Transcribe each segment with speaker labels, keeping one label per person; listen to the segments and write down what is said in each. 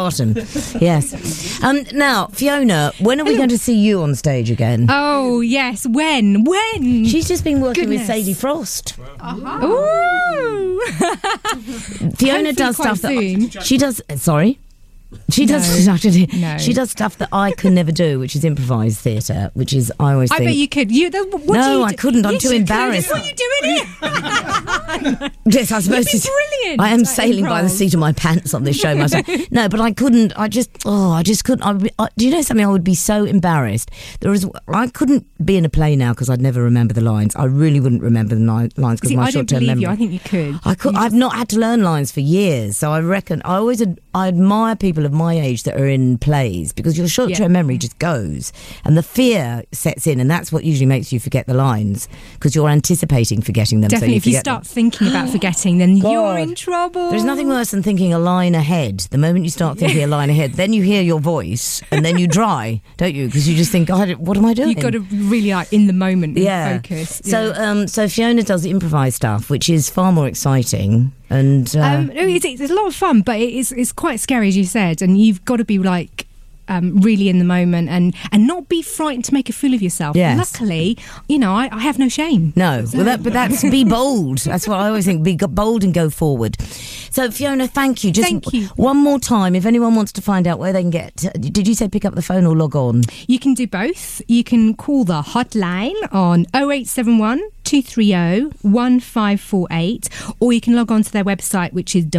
Speaker 1: Barton. Yes. Now, Fiona, when are we going to see you on stage again?
Speaker 2: Oh, yes. When?
Speaker 1: She's just been working with Sadie Frost.
Speaker 2: Ooh.
Speaker 1: Fiona does stuff
Speaker 2: soon.
Speaker 1: that she does. Sorry. She does.
Speaker 2: No.
Speaker 1: She does stuff that I can never do, which is improvised theatre. Which is I always think.
Speaker 2: I bet you could.
Speaker 1: I couldn't. I'm too embarrassed.
Speaker 2: What are you doing here?
Speaker 1: Yes, I suppose.
Speaker 2: You'd be brilliant.
Speaker 1: I am sailing by the seat of my pants on this show myself. No, but I couldn't. I just couldn't. Do you know something? I would be so embarrassed. I couldn't be in a play now because I'd never remember the lines. I really wouldn't remember the lines because my short-term memory.
Speaker 2: I think you could.
Speaker 1: I've not had to learn lines for years, so I reckon I admire people of my age that are in plays because your short-term memory just goes and the fear sets in, and that's what usually makes you forget the lines because you're anticipating forgetting them.
Speaker 2: Definitely,
Speaker 1: so
Speaker 2: if you start thinking about forgetting, then you're in trouble.
Speaker 1: There's nothing worse than thinking a line ahead. The moment you start thinking a line ahead, then you hear your voice and then you dry, don't you? Because you just think, what am I doing?
Speaker 2: You've got to really in the moment focus.
Speaker 1: Yeah. So Fiona does improvised stuff, which is far more exciting. And
Speaker 2: it's a lot of fun, but it's quite scary, as you said, and you've got to be really in the moment and not be frightened to make a fool of yourself.
Speaker 1: Yes.
Speaker 2: Luckily, I have no shame.
Speaker 1: No, but that's be bold. That's what I always think. Be bold and go forward. So Fiona, thank you.
Speaker 2: Thank you.
Speaker 1: One more time, if anyone wants to find out where they can get. Did you say pick up the phone or log on?
Speaker 2: You can do both. You can call the hotline on 0871 230 1548, or you can log on to their website, which is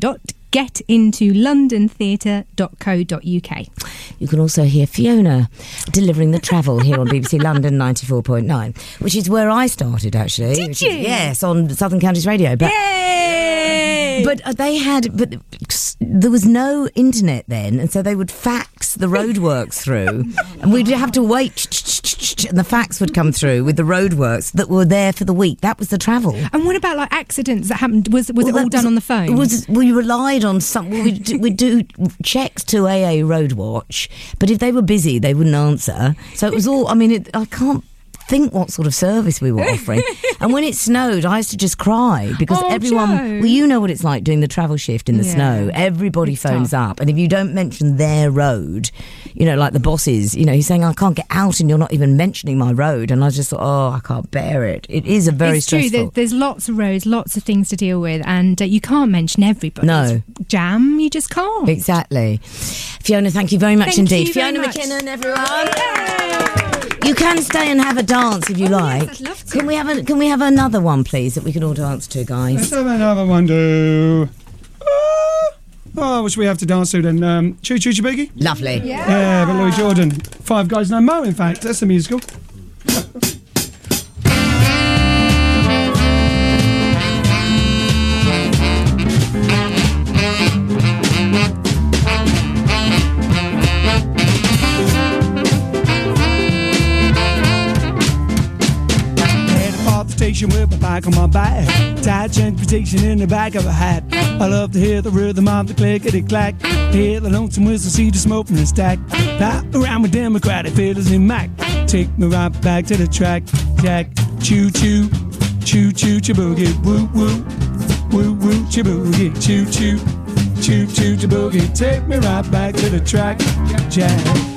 Speaker 2: www.getintolondontheatre.co.uk.
Speaker 1: You can also hear Fiona delivering the travel here on BBC London 94.9, which is where I started, actually.
Speaker 2: Did you?
Speaker 1: Yes, on Southern Counties Radio. But,
Speaker 2: Yay!
Speaker 1: But there was no internet then, and so they would fax the roadworks through, and we'd have to wait, and the fax would come through with the roadworks that were there for the week. That was the travel.
Speaker 2: And what about accidents that happened? Was it all done on the phone?
Speaker 1: We relied on some. We'd do checks to AA Roadwatch, but if they were busy, they wouldn't answer. So it was all. I can't think what sort of service we were offering. And when it snowed, I used to just cry because everyone.
Speaker 2: Joe.
Speaker 1: Well, you know what it's like doing the travel shift in the snow. Everybody phones up, and if you don't mention their road, like the bosses, he's saying I can't get out, and you're not even mentioning my road. And I just thought, I can't bear it. It is a very stressful.
Speaker 2: It's true. There's lots of roads, lots of things to deal with, and you can't mention everybody.
Speaker 1: No.
Speaker 2: Jam, you just can't.
Speaker 1: Exactly. Fiona, thank you very much indeed. Fiona McKinnon, everyone. Yay! You can stay and have a dance if you like.
Speaker 2: Yes, I'd love to.
Speaker 1: Can we have another one, please, that we can all dance to, guys?
Speaker 3: Let's have another one, do. What should we have to dance to then? Choo Choo Boogie?
Speaker 1: Lovely.
Speaker 3: Yeah, but Louis Jordan. Five Guys No Mo, in fact. That's the musical. With my bike on my back, tied transportation in the back of a hat. I love to hear the rhythm of the clickety-clack, hear the lonesome whistle, see the smoke from the stack. Fly around with Democratic fiddles and Mac, take me right back to the track. Jack, choo choo, choo choo, chiboogie, woo woo, woo woo, chiboogie, choo choo, choo choo, chiboogie, take me right back to the track. Jack.